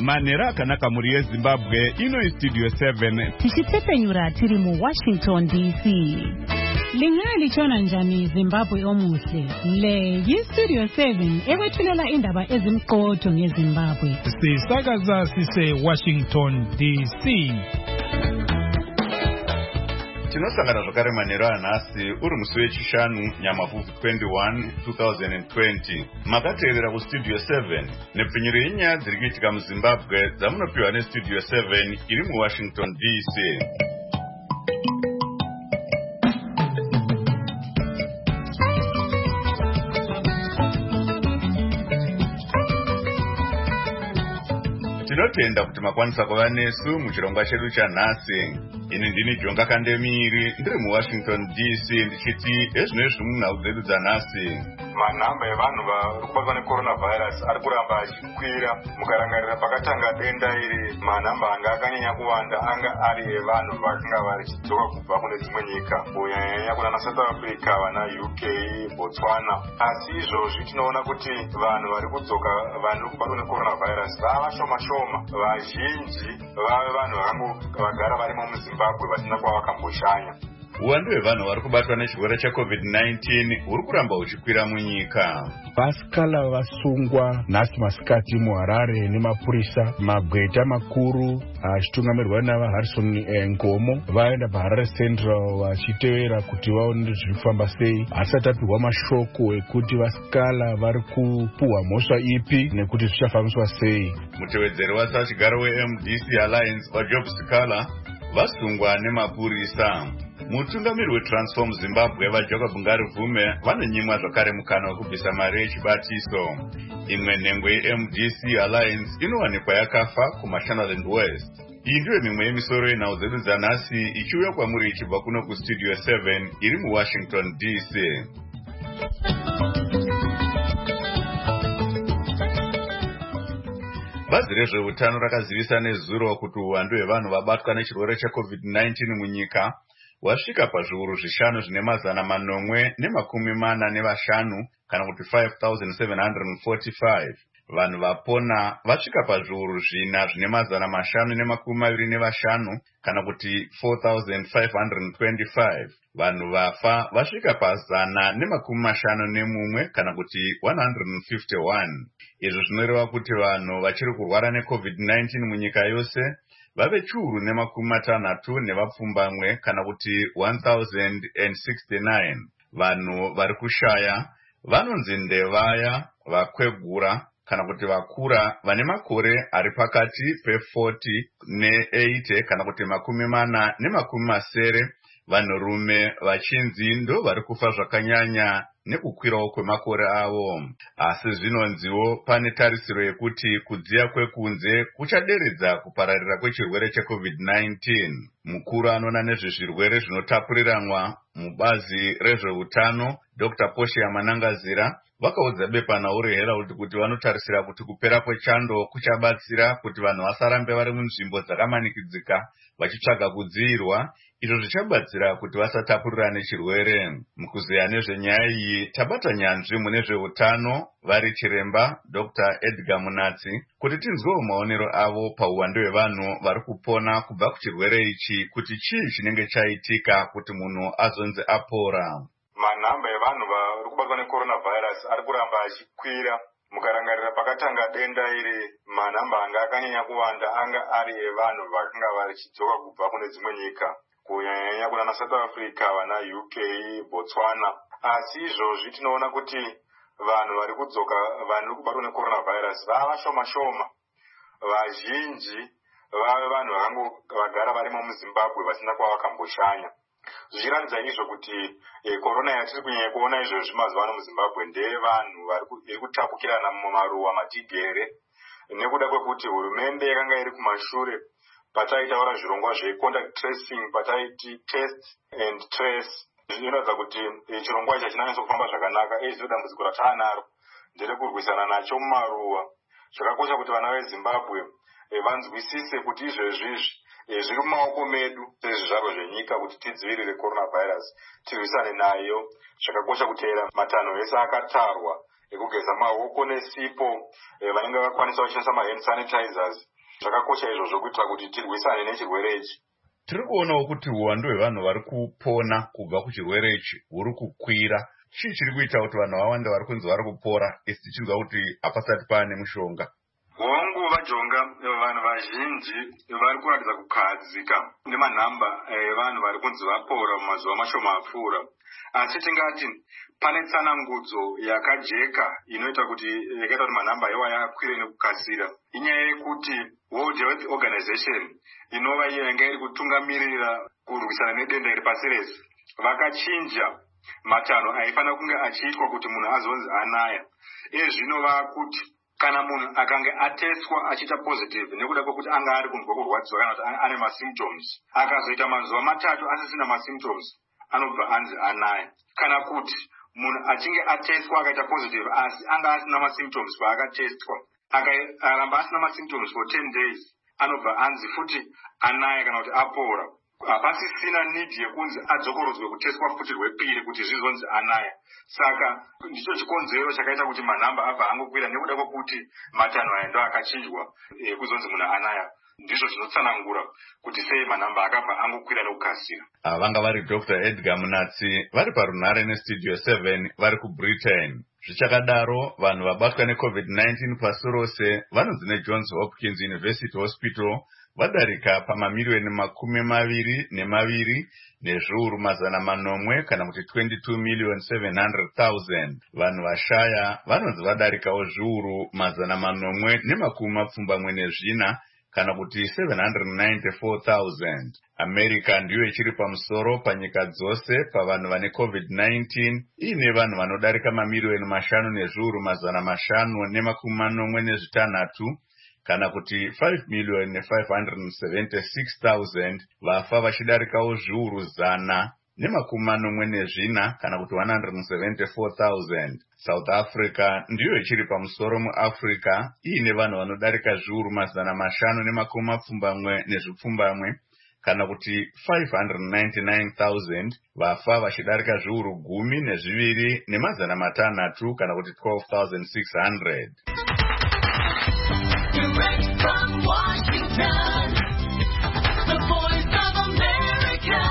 manhero akanaka muri yeZimbabwe. Ino Studio 7 tichitepenyura tiri mu Washington DC. Lingali chona njani Zimbabwe omuhle. Le Studio 7 ekwethulela indaba ezimqotho ngeZimbabwe. Sisakaza sise Washington DC. Tinosangana zvakare manhero anhasi uri musi wechishanu Nyamavhuvhu 21 2020. Makateerera kuStudio 7 nepfinyiro yenyaya dziri kuitika muZimbabwe dzamunopiwa neStudio 7 iri muWashington DC. Tinotenda kuti makwanisa kuva nesu muchirongwa chedu chanhasi. Ini ndini Jonga Kandemiri ndiri muWashington DC ndichiti ezvinezvi munhau dzedu dzanhasi. Manhamba evanhu vari kubatwa necoronavirus ari kuramba achikwira. Mukarangarira pakatanga denda iri, manhamba anga akanyanya kuwanda anga ari evanhu vakanga vachidzoka kubva kune dzimwe nyika, kunyanyanya kuna South Africa, vana UK, Botswana. Asi izvozvi tinoona kuti vanhu vari kudzoka vari kubatwa necoronavirus vava shoma. Vazhinji vave vanhu vagara varimo muZimbabwe vasina kwavakamboshanya. Uwandu hwevanhu vari kubatwa nechirwere cheCovid-19 huri kuramba huchikwira munyika. Vasikala vasungwa nhasi masikati muHarare nemapurisa. Magweta makuru achitungamirirwa navaHarrison Ngomo vaenda paHarare Central vachitevera kuti vaone zviri kufamba sei. Hasati apihwa mashoko ekuti vasikala vari kupuhwa mhosva ipi nekuti zvichafambiswa sei. Mutevedzeri wasachigaro weMDC Alliance vaJob Sikala vasungwa nemapurisa. Mutungamiri weTransform Zimbabwe vaJacob Ngaruvume vanonyimwa zvakare mukana wekubvisa mari yechibatiso. Imwe nhengo yeMDC Alliance inowanikwa yakafa kuMashonaland West. Iyi ndiyo mimwe yemisoro yenhau dzedu dzanhasi ichiuya kwamuri ichibva kuno kuStudio 7 iri muWashington DC. Bazi rezveutano rakazivisa nezuro kuti uwandu hwevanhu vabatwa nechirwere cheCovid-19 munyika wasvika pazviuru 5,845 kana kuti 5,745. Vanhu vapona vasvika pazviuru 4,525 kana kuti 4,525. Vanhu vafa vasvika pa151 kana kuti 151. Izvi zvinoreva kuti vanhu vachiri kurwara neCovid-19 munyika yose vave chiuru 60 nevapfumbamwe kana kuti 1,069. Vanhu vari kushaya vanonzi ndevaya vakwegura kana kuti vakura vane makore ari pakati pe40 ne80 kana kuti 40 ne80. Vanhurume vachinzi ndo vari kufa zvakanyanya nekukwirawo kwemakore avo. Asi zvinonziwo pane tarisiro yekuti kudziya kwekunze kuchaderedza kupararira kwechirwere cheCovid-19. Mukuru anoona nezvezvirwere zvinotapuriranwa mubazi rezveutano Dr. Poshiya Manangazira vakaudza bepanhau reHerald kuti vanotarisira kuti kupera kwechando kuchabatsira kuti vanhu vasarambe vari munzvimbo dzakamanikidzika vachitsvaga kudziirwa, izvo zvichabatsira kuti vasatapurirane chirwere. Mukuzeya nezvenyaya iyi tabata nyanzvi mune zveutano vari chiremba Dr. Edgar Munatsi kuti tinzwewo maonero avo pauwandu hwevanhu vari kupona kubva kuchirwere ichi, kuti chii chinenge chaitika kuti munhu azonzi apora. Manhamba evanhu vari kubatwa necoronavirus ari kuramba achikwira. Mukarangarira pakatanga denda iri, manhamba anga akanyanya kuwanda anga ari evanhu vakanga vachidzoka kubva kune dzimwe nyika, kunyanyanya kuna South Africa, vana UK, Botswana. Asi izvozvi tinoona kuti vanhu vari kudzoka vari kubatwa necoronavirus vava shoma. Vazhinji vave vanhu vagara varimo muZimbabwe vasina kwavakamboshanya. Zvichiratidza izvo kuti korona yatiri kunyanya kuona izvozvi mazuva ano muZimbabwe ndeye vanhu vari kutapukirana mumaruwa matigere, nekuda kwekuti hurumende yakanga iri kumashure pataitaura zvirongwa zvecontact tracing, pataiti test and trace. Zvinoratidza kuti chirongwa ichi hachinanyatso kufamba zvakanaka. Izvo dambudziko rataanaro nderekurwisana nacho mumaruwa. Zvakakosha kuti vana veZimbabwe vanzwisise kuti izvezvizvi zviri mumaoko medu sezvizvarwa zvenyika kuti tidzivirire coronavirus, tirwisane nayo. Zvakakosha kuteera matanho ese akatarwa ekugeza maoko nesipo, vanenge vakwanisa kushandisa mahand sanitizers zvakakosha izvozvo kuitira kuti tirwisane nechirwere ichi. Tiri kuonawo kuti uwandu hwevanhu vari kupona kubva kuchirwere ichi huri kukwira. Chii chiri kuita kuti vanhu vawanda vari kunzi vari kupora isi tichinzwa kuti hapasati paane mushonga? Nguva jonga vanhu vazhinji vari kuratidza kukahadzika nemanhamba evanhu vari kunzi vapora mumazuva mashoma apfuura. Asi tingati pane tsanangudzo yakajeka inoita kuti manhamba iwaya akwire nekukasira. Inyaya yekuti World Health Organization inova iyo yanga iri kutungamirira kurwisana nedenda iri pasi rese vakachinja matanho aifanira kunge achiitwa kuti munhu azonzi anaya. Zvino vakuti kana munhu akange ateswa achiita positive nekuda kwekuti anga ari kunzwa kurwadziwa kana kuti ane masymptoms, akazoita mazuva 3 asisina masymptoms, anobva anzi anaya. Kana kuti munhu achinge ateswa akaita positive asi anga asina masymptoms paakateswa, akaramba asina masymptoms for 10 days, anobva anzi futi anaya kana kuti apora. Hapasisina need yekunzi adzokorodzwe kuteswa futi rwepiri kuti zvizonzi anaya. Saka ndicho chikonzero chakaita kuti manhamba abva angokwira nekuda kwekuti matanho aya ndo akachinjwa kuzonzi munhu anaya. Ndizvo zvinotsanangura kuti sei manhamba akabva angokwira nekukasira. Vanga vari Dr. Edgar Munatsi vari parunhare nestudio 7 vari kuBritain. Zvichakadaro vanhu vabatwa neCovid-19 pasi rose vanonzi neJohns Hopkins University Hospital vadarika pamamiliyoni 22 nezviuru 800 kana kuti 22,700,000. Vanhu vashaya vanonzi vadarikawo zviuru 824 kana kuti 794,000. America ndiyo ichiri pamusoro panyika dzose pavanhu vane COVID-19 iine vanhu vanodarika mamiliyoni 5 nezviuru 546 kana kuti 5,576,000 vafa vachidarikawo zviuru 144 kana kuti 174,000. South Africa ndiyo ichiri pamusoro muAfrica iine vanhu vanodarika zviuru 570 kana kuti 599,000 vafa vachidarika zviuru 12,600 kana kuti 12,600. Direct from Washington, the voice of America,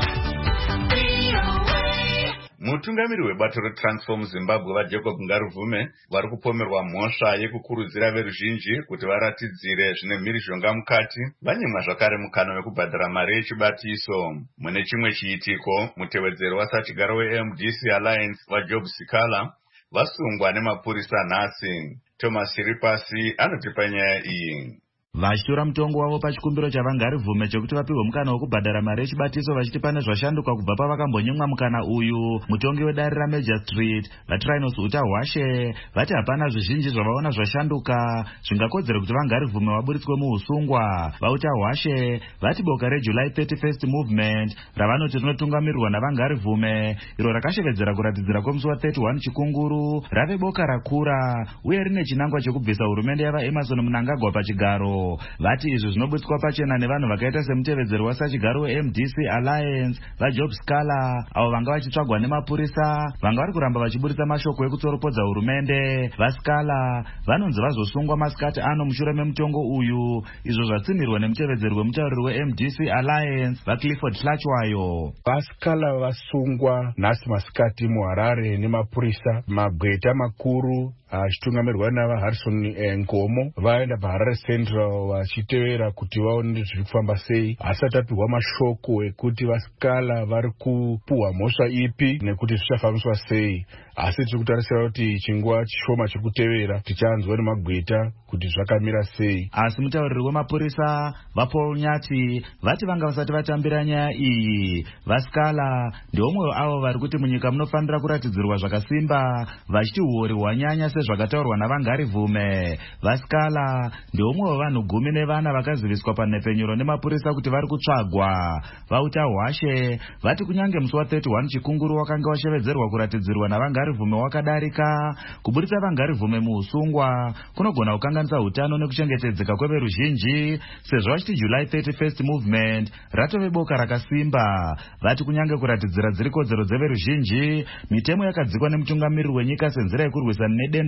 VOA. Mutungamiri webato reTransform Zimbabwe vaJacob Ngaruvume vari kupomerwa mhosva yekukurudzira veruzhinji kuti varatidzire zvine mhirizhonga mukati vanyimwa zvakare mukana wekubhadhara mari yechibatiso. Mune chimwe chiitiko, mutevedzeri wasachigaro weMDC Alliance vaJob Sikala vasungwa nemapurisa nhasi. Thomas Ripasi anotipa nyaya iyi. Vachitora mutongo wavo pachikumbiro chavangaruvume chekuti vapihwe mukana wekubhadhara mari yechibatiso vachiti pane zvashanduka kubva pavakambonyemwa mukana uyu. Mutongi wedare raMajor Street vaTrinos Uta Hwashe vati hapana zvizhinji zvavaona zvashanduka zvingakodzera kuti vangaruvume vaburitswe muusungwa. Vauta Hwashe vati boka reJuly 31st Movement ravanoti rinotungamirirwa navangaruvume iro rakashevedzera kuratidzira kwemusi wa31 Chikunguru rave boka rakura uye rine chinangwa chekubvisa hurumende yavaEmerson Mnangagwa pachigaro. Vati izvi zvinobutswa pachena nevanhu vakaita semutevedzeri wasachigaro weMDC Alliance vaJob Sikala avo vanga vachitsvagwa nemapurisa vanga vari kuramba vachiburitsa mashoko ekutsoropodza hurumende. VaSikala vanonzi vazosungwa masikati ano mushure memutongo uyu, izvo zvatsimirwa nemutevedzeri wemutauriri weMDC Alliance vaClifford Hlachwayo. VaSikala vasungwa nhasi masikati muHarare nemapurisa. Magweta makuru achitungamirirwa navaHarrison Ngomo vaenda paHarare Central vachitevera kuti vaone zviri kufamba sei, asati apihwa mashoko ekuti vaSikala vari kupuhwa mhosva ipi nekuti zvichafambiswa sei. Asi tiri kutarisira kuti chinguva chishoma chiri kutevera tichanzwa nemagweta kuti zvakamira sei. Asi mutauriri wemapurisa vaPaul Nyati vati vanga vasati vatambira nyaya iyi. VaSikala ndeumwe avo vari kuti munyika munofanira kuratidzirwa zvakasimba vachiti huori hwanyanya sezvakataurwa navangaruvume. VaSikala ndeumwe wevanhu 14 vakaziviswa panhepfenyuro nemapurisa kuti vari kutsvagwa. Vauta Hwashe vati kunyange musi wa31 Chikunguru wakanga washevedzerwa kuratidzirwa navangaruvume wakadarika, kuburitsa vangaruvume muusungwa kunogona kukanganisa hutano nekuchengetedzeka kweveruzhinji sezvo vachiti July 31st Movement ratove boka rakasimba. Vati kunyange kuratidzira dziri kodzero dzeveruzhinji, mitemo yakadzikwa nemutungamiriri wenyika senzira yekurwisana nedenda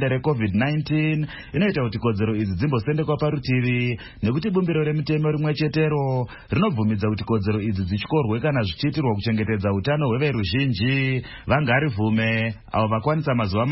denda reCovid-19 inoita kuti kodzero idzi dzimbosendekwa parutivi nekuti bumbiro remutemo rimwe chetero rinobvumidza kuti kodzero idzi dzichikorwe kana zvichiitirwa kuchengetedza utano hweveruzhinji. Vangarivume avo vakwanisa mazuva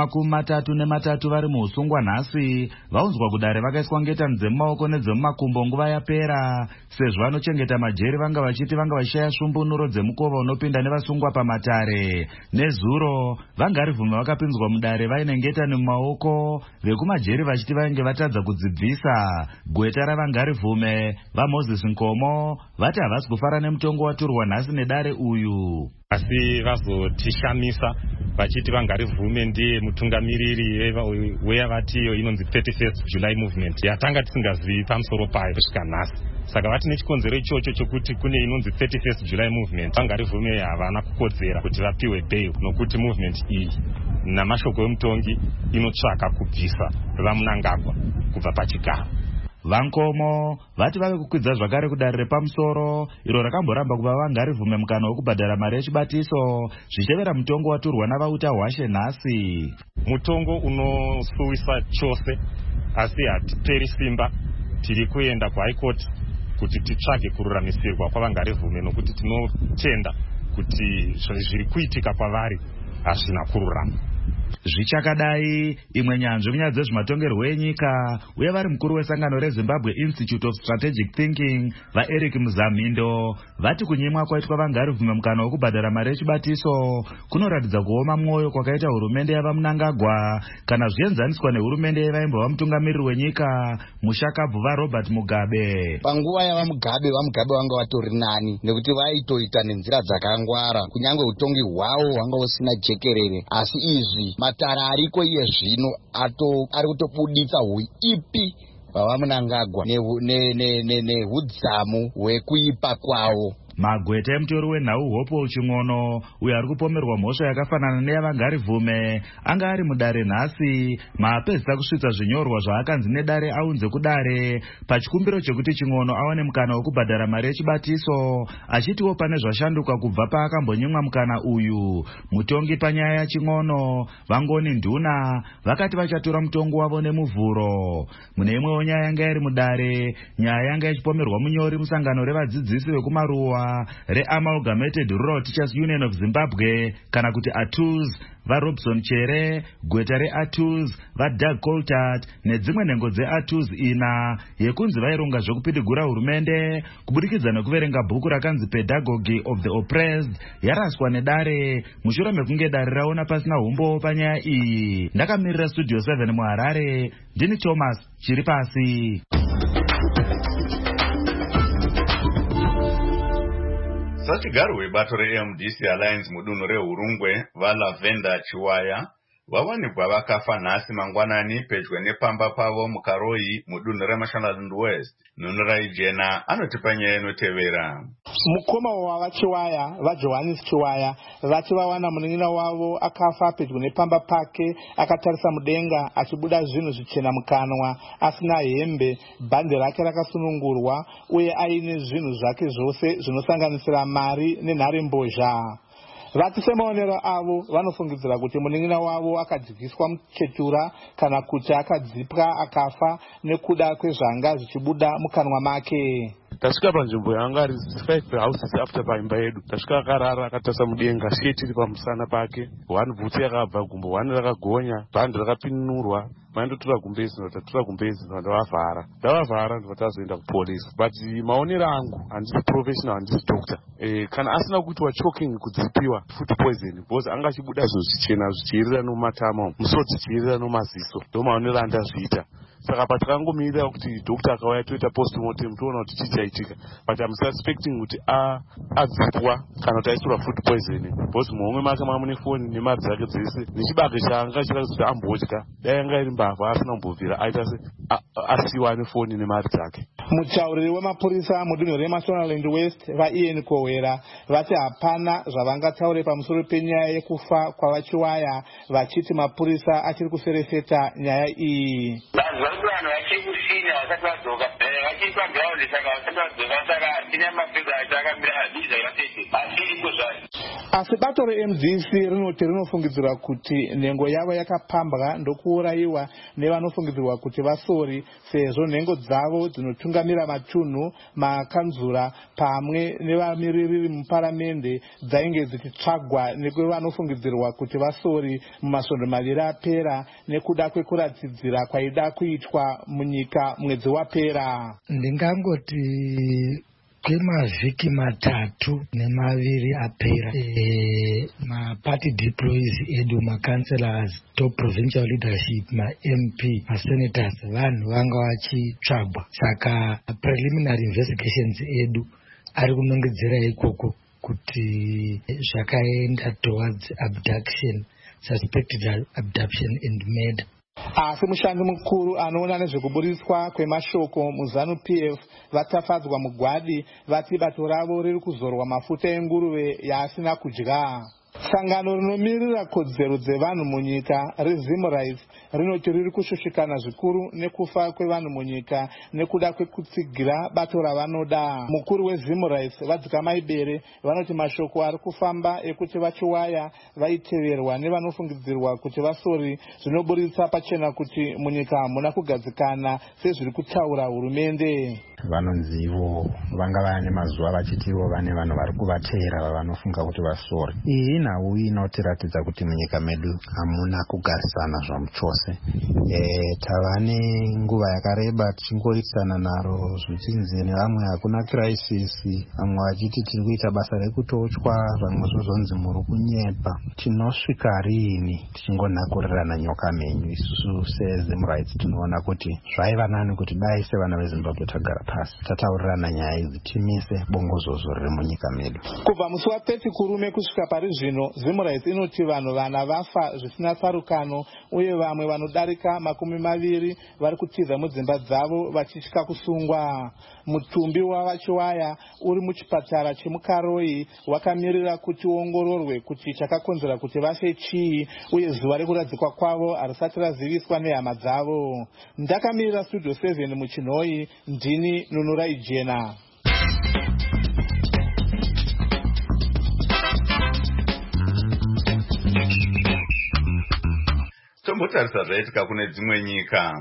33 vari muusungwa nhasi vaunzwa kudare vakaiswa ngetani dzemumaoko nedzemumakumbo nguva yapera sezvo vanochengeta majeri vanga vachishaya svumbunuro dzemukova unopinda nevasungwa pamatare. Nezuro vangarivume vakapinzwa mudare vaine ngetani mumaoko vekumajeri vachiti vainge vatadza kudzibvisa. Gweta ravangarivume vaMoses Nkomo vati havasi kufara nemutongo waturwa nhasi nedare uyu, asi vazotishamisa vachiti vangarivume ndiye mutungamiriri weyavatiyo inonzi 31st July movement yatanga tisingazivi pamusoro payo kusvika nhasi. Saka vati nechikonzero ichocho chokuti kune inonzi 31st July movement vangarivume havana kukodzera kuti vapiwe bail nokuti movement iyi namashoko emutongi inotsvaka kubvisa vaMnangagwa kubva pachigaro. Vankomo vati vave kukwidza zvakare kudare repamusoro iro rakamboramba kuva vangarivume mukana wekubhadhara mari yechibatiso zvichevera mutongo waturwa navauta hwashe nhasi. Mutongo unosuwisa chose asi hatiperi simba, tiri kuenda kuHigh Court kuti titsvage kururamisirwa kwavangarivume nokuti tinotenda kuti zviri kuitika kwavari hazvina kururama. Zvichakadai imwe nyanzvi munyaya dzezvematongerwo enyika uye vari mukuru wesangano reZimbabwe Institute of Strategic Thinking vaEric Muzamhindo vati kunyimwa kwaitwa vangarivume mukana wekubhadhara mari yechibatiso kunoratidza kuoma mwoyo kwakaita hurumende yavaMnangagwa kana zvienzaniswa nehurumende yevaimbova mutungamiriri wenyika mushakabvu vaRobert Mugabe. Panguva yavaMugabe vanga vatori nani nekuti vaitoita nenzira dzakangwara kunyange utongi hwavo hwanga usina jekerere, asi izvi matara ariko iye zvino ari kutobuditsa huipi hwavaMnangagwa nehudzamu hwekuipa kwavo. Magweta emutori wenhau Hope Ching'ono uyo ari kupomerwa mhosva yakafanana neyavangarivume anga ari mudare nhasi maapedzisa kusvitsa zvinyorwa zvaakanzi nedare aunze kudare pachikumbiro chekuti Ching'ono awane mukana wekubhadhara mari yechibatiso, achitiwo pane zvashanduka kubva paakambonyimwa mukana uyu. Mutongi panyaya yaChing'ono Vangoni Nduna vakati vachatora mutongo wavo nemuvhuro. Mune imwewo nyaya yanga iri mudare, nyaya yanga ichipomerwa munyori musangano revadzidzisi vekumaruwa reAmalgamated Rural Teachers Union of Zimbabwe kana kuti ATUZ vaRobson Chere, gweta reATUZ vaDoug Coltart nedzimwe nhengo dzeATUZ yekunzi vaironga zvokupidigura hurumende kubudikidza nekuverenga bhuku rakanzi Pedagogy of the Oppressed yaraswa nedare mushure mekunge dare raona pasina umbo panyaya iyi. Ndakamirira Studio 7 muHarare, ndini Thomas Chiripasi. Sachigaro webato reMDC Alliance mudunhu reHurungwe vaLavenda Chiwaya vawanikwa vakafa nhasi mangwanani pedyo nepamba pavo muKaroi mudunhu reMashonaland West. Nhunurai Jena anotipa nyaya inotevera. Mukoma wavaChiwaya vaJohannes Chiwaya vati vawana munin'ina wavo akafa pedyo nepamba pake akatarisa mudenga achibuda zvinhu zvichena mukanwa asina hembe, bhande rake rakasunungurwa uye aine zvinhu zvake zvose zvinosanganisira mari nenharembozha. Vati semaonero avo vanofungidzira kuti munin'ina wavo akadzingiswa muchetura kana kuti akadzipwa akafa nekuda kwezvanga zvichibuda mukanwa make. Tasvika panzvimbo yanga ari 5 houses after paimba yedu. Tasvika akarara akatarisa mudenga, sheti iri pamusana pake, one bvutsi yakabva gumbo, one rakagonya, bhandi rakapinurwa. Mandotora kumbezi ndotatora kumbezi ndavavhara. Ndavavhara ndotazoenda kupolisi. But maonero angu handisi professional, handisi doctor. Kana asina kuitwa choking kudzipiwa food poison because anga achibuda zvinhu zvichena zvichiirira nomumatama, musodzi chiirira nomaziso. Ndo maonero andazviita. Saka patakangomirira kuti doctor akauya toita postmortem toona kuti chii chaitika. But I'm suspecting kuti adzipwa kana kuti aiswa food poison because muhomwe make mamune foni nemari dzake dzese nechibage chaanga chirati kuti ambodya. Dai anga iri mbavha asina kumbobvira aita se asiwa nefoni nemari dzake. Mutauriri wemapurisa mudunhu reMashonaland West vaIan Kowera vati hapana zvavangataure pamusoro penyaya yekufa kwavaChiwaya vachiti mapurisa achiri kusereseta nyaya iyi. Vanhu vachiri kusina vasati vadzoka vachiri pagiraundi saka vasati vadzoka saka hatina mapega acho akamira hadhiza yatete asiri kuzvani. asi bato reMDC rinoti rinofungidzirwa kuti nhengo yavo yakapambwa ndokuurayiwa nevanofungidzirwa kuti vasori, sezvo nhengo dzavo dzinotungamira matunhu, makanzura pamwe nevamiririri muparamende dzainge dzichitsvagwa nekwevanofungidzirwa kuti vasori mumasvondo maviri apera nekuda kwekuratidzira kwaida kuitwa munyika mwedzi wapera. Ndingangoti kwemavhiki 3 apera maparty deployees edu, macancelors, top provincial leadership, ma-MP, ma-senators, vanhu vanga vachitsvagwa. Saka preliminary investigations edu ari kunongedzera ikoko kuti zvakaenda towards abduction, suspected abduction and murder. Asi mushandi mukuru anoona nezvekuburiswa kwemashoko muZANU-PF vatafadzwa mugwadi vati bato ravo riri kuzorwa mafuta enguruve yaasina kudya. Sangano rinomirira kodzero dzevanhu munyika reZim Rights rinoti riri kushushikana zvikuru nekufa kwevanhu munyika nekuda kwekutsigira bato ravanoda. Mukuru weZim Rights Vadzika Maibere vanoti mashoko ari kufamba ekuti vachiwaya vaiteverwa nevanofungidzirwa kuti vasori zvinoburitsa pachena kuti munyika hamuna kugadzikana sezviri kutaura hurumende. Vanonzivo vanga vane mazuva vachitivo vane vanhu vari kuvateera vanofunga kuti vasori. Iyi nhau inotiratidza kuti munyika medu hamuna kugarisana zvamuchose. Tava nenguva yakareba tichingoisana naro zvichinzi nevamwe hakuna crisis, vamwe vachiti tiri kuita basa rekutochwa, vamwe zvozonzi muri kunyepa. Tinosvika rini tichingonhakurirana nyoka menyu? Isusu seZim Rights tinoona kuti zvaiva nani kuti dai sevana veZimbabwe tagara pasi tataurirana nyaya idzi timise bongozozo riri munyika medu. Kubva musi wa30 kurume kusvika pari zvino, Zim Rights inoti vanhu vana vafa zvisina tsarukano uye vamwe vanodarika 20 vari kutiza mudzimba dzavo vachitya kusungwa. Mutumbi wavachiwaya uri muchipatara chemuKaroi wakamirira kuti uongororwe kuti chakakonzera kuti vafe chii uye zuva rekuradzikwa kwavo harisati raziviswa nehama dzavo. Ndakamirira Studio 7 muChinhoi, ndini Nunurai Jena. Tombotarisa zvaitika kune dzimwe nyika.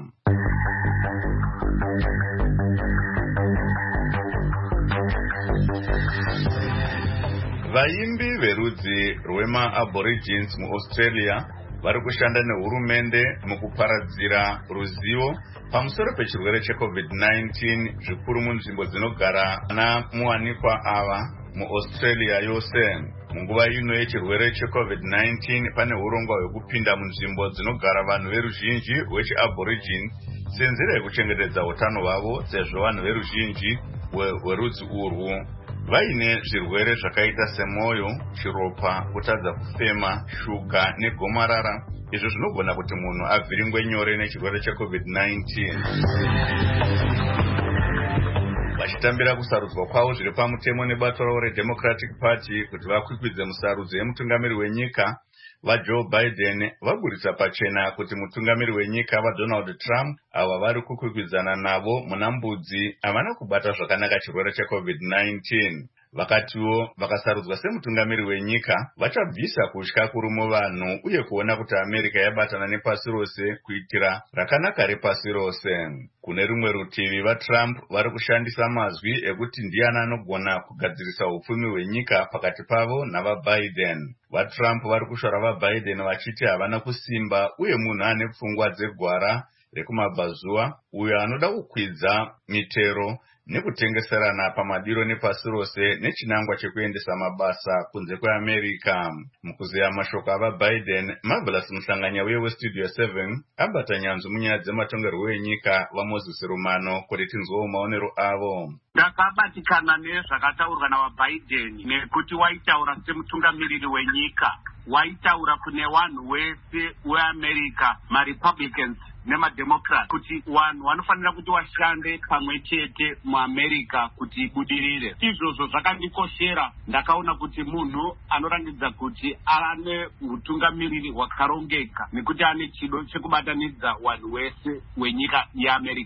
Vaimbi verudzi rwema-Aborigines muAustralia vari kushanda nehurumende mukuparadzira ruzivo pamusoro pechirwere cheCovid-19 zvikuru munzvimbo dzinogara ana muwanikwa ava muAustralia yose. Munguva ino yechirwere cheCovid-19 pane urongwa hwekupinda munzvimbo dzinogara vanhu veruzhinji rwechiAborigine senzira yekuchengetedza utano hwavo, sezvo vanhu veruzhinji rwerudzi urwu vaine zvirwere zvakaita semwoyo, chiropa, kutadza kufema, shuga negomarara, izvo zvinogona kuti munhu avhiringwe nyore nechirwere cheCovid-19. Vachitambira kusarudzwa kwavo zviri pamutemo nebato ravo reDemocratic Party kuti vakwikwidze musarudzo yemutungamiri wenyika, vaJoe Biden vaburitsa pachena kuti mutungamiri wenyika vaDonald Trump ava vari kukwikwidzana navo muna mbudzi havana kubata zvakanaka chirwere cheCovid-19. Vakatiwo vakasarudzwa semutungamiri wenyika vachabvisa kutya kuri muvanhu uye kuona kuti Amerika yabatana nepasi rose kuitira rakanaka repasi rose. Kune rumwe rutivi, vaTrump vari kushandisa mazwi ekuti ndiani anogona kugadzirisa upfumi hwenyika pakati pavo navaBiden. VaTrump vari kushora vaBiden vachiti havana kusimba uye munhu ane pfungwa dzegwara rekumabvazuva uyo anoda kukwidza mitero nekutengeserana pamadiro nepasi rose nechinangwa chekuendesa mabasa kunze kweAmerika. Mukuzeya mashoko avaBiden, Marvelous Musanganya weStudio 7 abata nyanzvu munyaya dzematongerwo enyika vaMoses Rumano kuti tinzwewo maonero avo. Ndakabatikana nezvakataurwa navaBiden nekuti waitaura semutungamiriri wenyika, waitaura kune vanhu wese weAmerika, maRepublicans nemademocrats, kuti vanhu vanofanira kuti vashande pamwe chete muAmerika kuti ibudirire. Izvozvo zvakandikoshera. Ndakaona kuti munhu anorangidza kuti ane utungamiriri hwakarongeka nekuti ane chido chekubatanidza vanhu wese wenyika yeAmerika.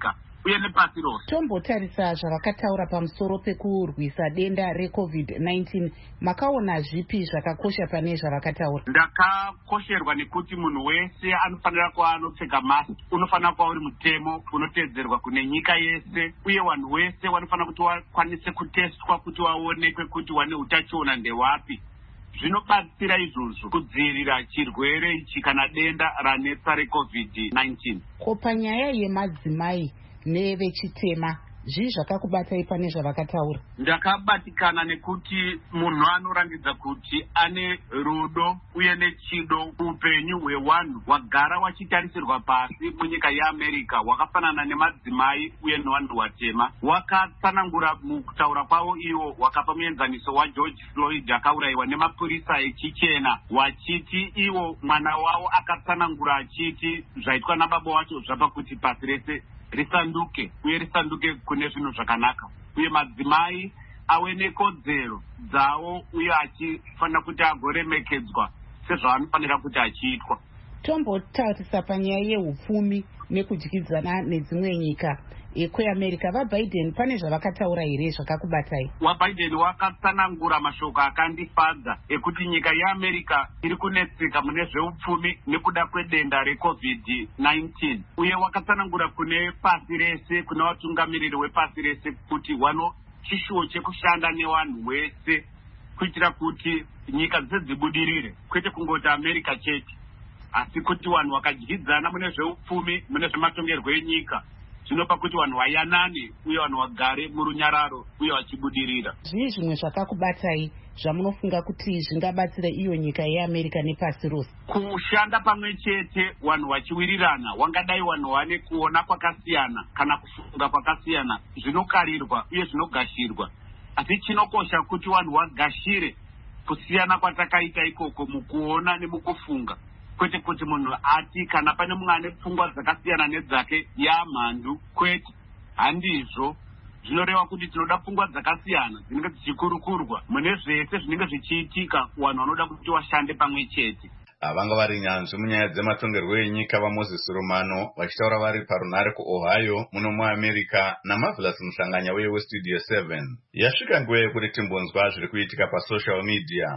uye nepasi rose. Tombotarisa zvavakataura pamusoro pekurwisa denda reCovid-19. Makaona zvipi zvakakosha pane zvavakataura? Ndakakosherwa nekuti munhu wese anofanira kuva anopfeka mask. Unofanira kuva uri mutemo unotedzerwa kune nyika yese, uye vanhu wese vanofanira kuti vakwanise kutestwa kuti vaonekwe kuti vane utachiona ndewapi. Zvinobatsira izvozvo kudzivirira chirwere ichi kana denda ranetsa reCovid-19. Ko panyaya yemadzimai nevechitema, zvii zvakakubatai pane zvavakataura? Ndakabatikana nekuti munhu anorangidza kuti ane rudo uye nechido upenyu hwevanhu hwagara wachitarisirwa pasi munyika yeAmerica, hwakafanana nemadzimai uye nevanhu vatema. Wakatsanangura mukutaura kwavo ivo, wakapa muenzaniso waGeorge Floyd akaurayiwa nemapurisa echichena, wachiti ivo mwana wavo akatsanangura achiti zvaitwa nababa wacho zvapa kuti pasi rese risanduke, uye risanduke kune zvinhu zvakanaka, uye madzimai ave nekodzero dzavo uye achifanira kuti agoremekedzwa sezvaanofanira kuti achiitwa. Tombotarisa panyaya yeupfumi nekudyidzana nedzimwe nyika ekweAmerica. VaBiden pane zvavakataura here zvakakubatai? WaBiden wakatsanangura mashoko akandifadza ekuti nyika yeAmerica iri kunetseka mune zveupfumi nekuda kwedenda reCovid-19, uye wakatsanangura kune pasi rese, kuna vatungamiriri wepasi rese kuti wano chishuwo chekushanda nevanhu wese kuitira kuti nyika dzibudirire, kwete kungoti America chete, asi kuti vanhu vakadyidzana mune zveupfumi, mune zvematongerwo enyika, zvinopa kuti vanhu vayanane uye vanhu vagare murunyararo uye vachibudirira. Zvii zvimwe zvakakubatai zvamunofunga kuti zvingabatsira iyo nyika yeAmerica nepasi rose? Kushanda pamwe chete, vanhu vachiwirirana. Wangadai vanhu vane kuona kwakasiyana kana kufunga kwakasiyana, zvinokarirwa uye zvinogashirwa, asi chinokosha kuti vanhu vagashire kusiyana kwatakaita ikoko mukuona nemukufunga, kwete kuti munhu ati kana pane mumwe ane pfungwa dzakasiyana nedzake yamhandu, kwete. Handizvo. Zvinoreva kuti tinoda pfungwa dzakasiyana dzinenge dzichikurukurwa mune zvese zvinenge zvichiitika, vanhu vanoda kuti vashande pamwe chete. Vanga vari nyanzvi munyaya dzematongerwo enyika vaMoses Romano vachitaura vari parunhare kuOhio muno muAmerica naMarvelous Muhlanganya weStudio 7. Yasvika nguva yekuti timbonzwa zviri kuitika pasocial media.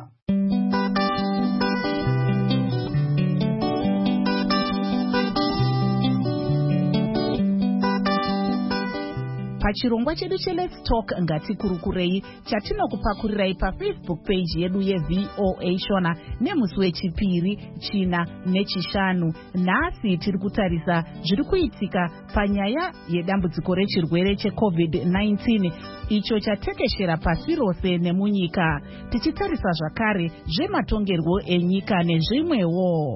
Pachirongwa chedu cheLet's Talk ngatikurukurei chatinokupakurirai paFacebook page yedu yeVOA Shona nemusi wechipiri, china nechishanu. Nhasi tiri kutarisa zviri kuitika panyaya yedambudziko rechirwere cheCovid-19 icho chatekeshera pasi rose nemunyika, tichitarisa zvakare zvematongerwo enyika nezvimwewo.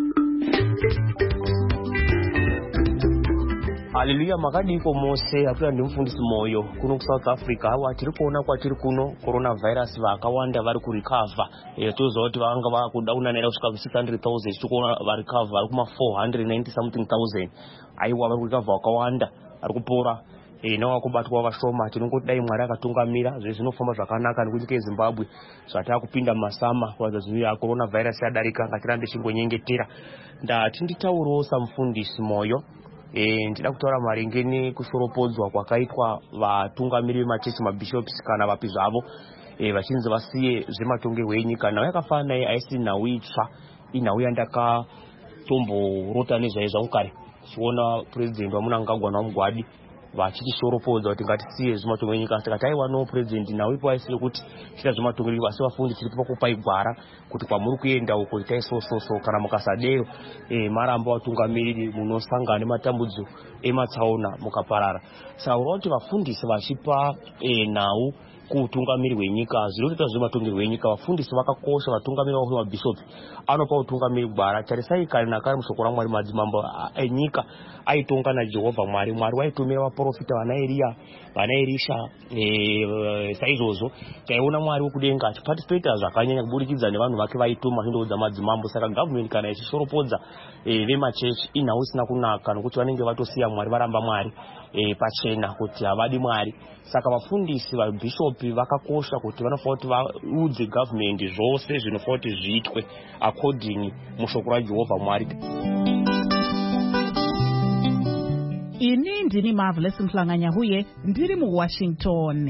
Haleluya, makadiko mose. Apera ndimufundisi Moyo kuno kuSouth Africa. Awa tiri kuona kwatiri kuno coronavirus vakawanda vari kurecover. Tozoona kuti vanga vakudauna nera kusvika ku600,000, tikuona varecover vari kuma 490 something thousand. Aiwa vari kurecover vakawanda, vari kupora. Newakubatwa vashoma. Tinongoti dai Mwari akatungamira zvinofamba zvakanaka nekunyika yeZimbabwe zvatava kupinda masama kuradza coronavirus yadarika, ngatirambe chingonyengetera. Ndati nditaurawo samufundisi Moyo. Ndida kutaura maringe nekushoropodzwa kwakaitwa vatungamiriri vemachechi, mabishops kana vapi zvavo, vachinzi vasiye zvematongerwo enyika. Nhau yakafanana naye aisi nhau itsva, inhau yandakatomborota nezvaizvo kare, chiona president waMunangagwa naMugwadi vachitishoropodzwa kuti ngatisiye zvematongerwo enyika. Saka taiwa no president nhau ipo aisiye kuti chita zvematongerwo, asi vafundi tiripo pakupai gwara kuti kwamuri kuenda uko itai so kana mukasadero maramba vatungamiriri munosangana nematambudzo ematsaona mukaparara. Saka unoona kuti vafundisi vachipa nhau kuutungamiri hwenyika, zvinoita zvematongerwo enyika, vafundisi vakakosha, vatungamiri vavo mabishopi anopa utungamiri gwara. Tarisai kare nakare mushoko raMwari, madzimambo enyika aitonga naJehovha Mwari. Mwari waitumira vaprofita vana Elia, vana Elisha. Saizvozvo taiona Mwari wekudenga achiparticipata zvakanyanya kuburikidza nevanhu vake vaituma zvindoudza madzimambo. Saka government kana ichishoropodza vemachechi inhau isina kunaka, nokuti vanenge vatosiya Mwari, varamba Mwari pachena kuti havadi Mwari. Saka vafundisi vabishopi vakakosha kuti vanofanira kuti vaudze government zvose zvinofanira kuti zviitwe according mushoko raJehovha Mwari. ini ndini Marvelous Mhlanganyahuye ndiri muWashington.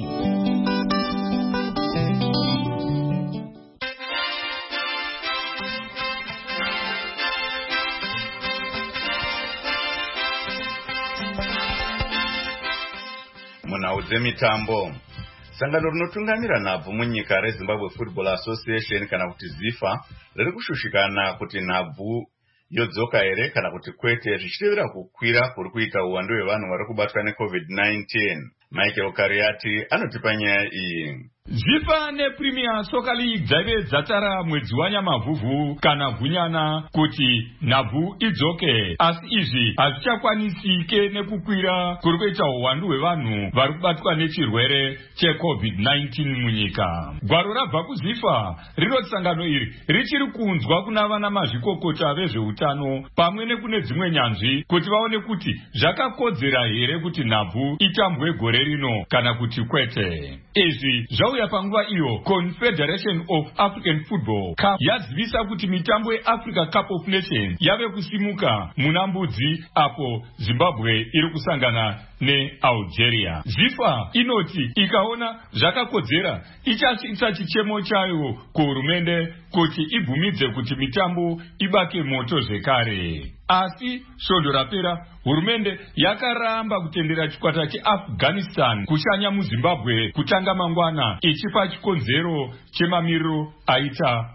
Munauze mitambo. Sangano rinotungamira nhabvu munyika reZimbabwe Football Association kana kuti ZIFA riri kushushikana kuti nhabvu yodzoka here kana kuti kwete zvichitevera kukwira kuri kuita uwandu hwevanhu vari kubatwa neCovid-19. Michael Kariati anotipa nyaya iyi. ZIFA nePremier Soccer League dzaive dzatara mwedzi waNyamavhuvhu kana Gunyana kuti nhabvu idzoke, asi izvi hazvichakwanisike nekukwira kuri kuita uwandu hwevanhu vari kubatwa nechirwere cheCovid-19 munyika. Gwaro rabva kuZIFA rinoti sangano iri richiri kunzwa kuna vana mazvikokota vezveutano pamwe nekune dzimwe nyanzvi kuti vaone kuti zvakakodzera here kuti nhabvu itambwe gore rino kana kuti kwete. Izvi zvauya panguva iyo Confederation of African Football Cup yazivisa kuti mitambo yeAfrica Cup of Nations yave kusimuka muna Mbudzi apo Zimbabwe iri kusangana neAlgeria. ZIFA inoti ikaona zvakakodzera ichasvitsa chichemo chayo kuhurumende kuti ibvumidze kuti mitambo ibake moto zvekare. Asi svondo rapera hurumende yakaramba kutendera chikwata cheAfghanistan kushanya muZimbabwe kutanga mangwana ichipa chikonzero chemamiriro aita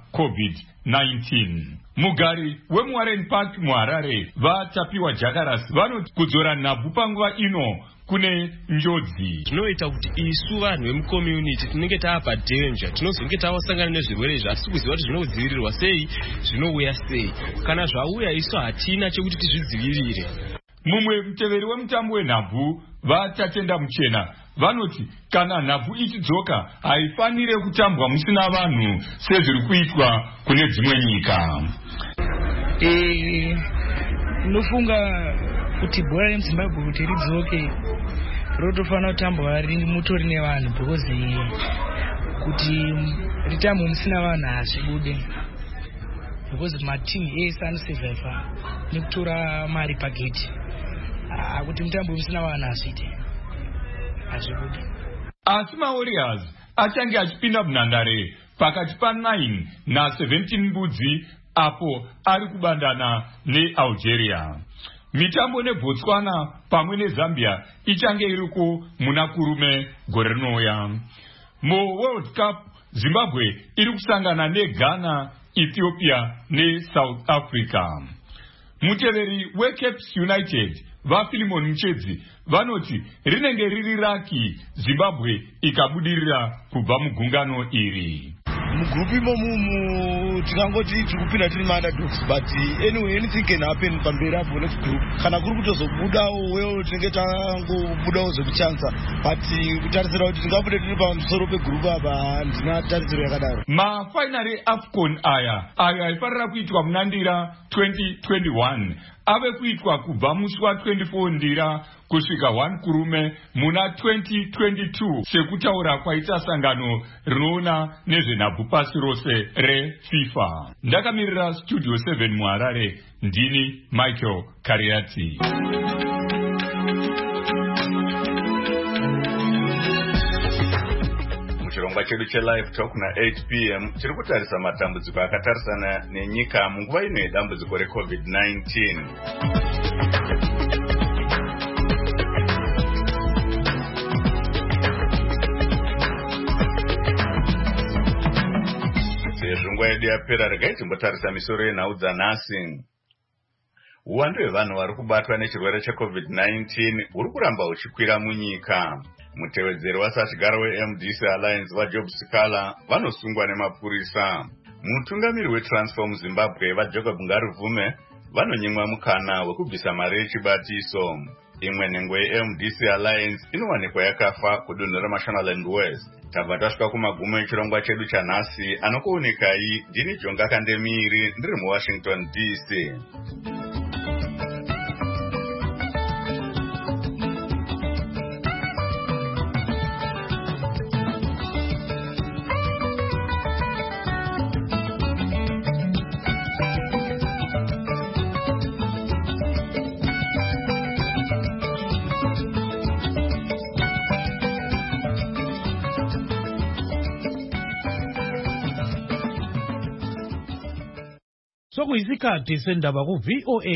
COVID-19. Mugari wemuWarren Park muHarare vaTapiwa Jakaras vanoti kudzora nhabvu panguva ino kune njodzi. Zvinoita kuti isu vanhu vemucommunity tinenge taapa danger, tinozonge tavasangana nezvirwere zvasi kuziva kuti zvinodzivirirwa sei, zvinouya sei. Kana zvauya isu hatina chekuti tizvidzivirire. Mumwe muteveri wemutambo wenhabvu vaTatenda Muchena vanoti kana nhabvu ichidzoka haifanire kutambwa musina vanhu sezviri kuitwa kune dzimwe nyika. Nofunga kuti bhora remuZimbabwe kuti ridzoke rotofanira kutambwa mutori nevanhu because kuti ritambwe musina vanhu hazvibude, because matimu ese anosurviva nekutora mari pageti. Kuti mutambo musina vanhu hazvibude. Asi maWarriors achange achipinda munhandare pakati pa9 na17 Mbudzi apo ari kubandana neAlgeria. Mitambo neBotswana pamwe neZambia ichange iriko muna kurume gore rinouya. MuWorld Cup Zimbabwe iri kusangana neGhana, Ethiopia neSouth Africa. Muteveri weCapes United vaPhilemon Muchedzi vanoti rinenge riri raki Zimbabwe ikabudirira kubva mugungano iri. Mugrupu imomu tikangoti tikupinda tiri underdogs, but anyway anything can happen pamberi apo next group. Kana kuri kutozobudawo wewo tinenge tangobudawo zvekuchansa, but kutarisira kuti tingabude tiri pamusoro pegrupu apa handina tarisiro yakadaro. Mafainari eAFCON ayo aifanira kuitwa muna Ndira 2021 ave kuitwa kubva musi wa24 Ndira kusvika 1 Kurume muna 2022 sekutaura kwaita sangano rinoona nezvenhabvu pasi rose reFIFA. Ndakamirira Studio 7 muHarare, ndini Michael Kariati. Muchirongwa chedu cheLive Talk na8 p.m. chiri kutarisa matambudziko akatarisana nenyika munguva ino yedambudziko reCovid-19. Nguva yedu yapera regai timbotarisa misoro yenhau dzanhasi. Uwandu hwevanhu vari kubatwa nechirwere cheCovid-19 huri kuramba huchikwira munyika. Mutevedzeri wasatigara weMDC Alliance vaJob Sikala vanosungwa nemapurisa. Mutungamiri weTransform Zimbabwe vaJacob Ngarivume vanonyimwa mukana wekubvisa mari yechibatiso. Imwe nhengo yeMDC Alliance inowanikwa yakafa kudunhu reMashonaland West. Tabva tasvika kumagumo echirongwa chedu chanhasi. Anokuonekai ndini Jonga Kandemiri ndiri muWashington DC. sokuyisikhathi sendaba ku-VOA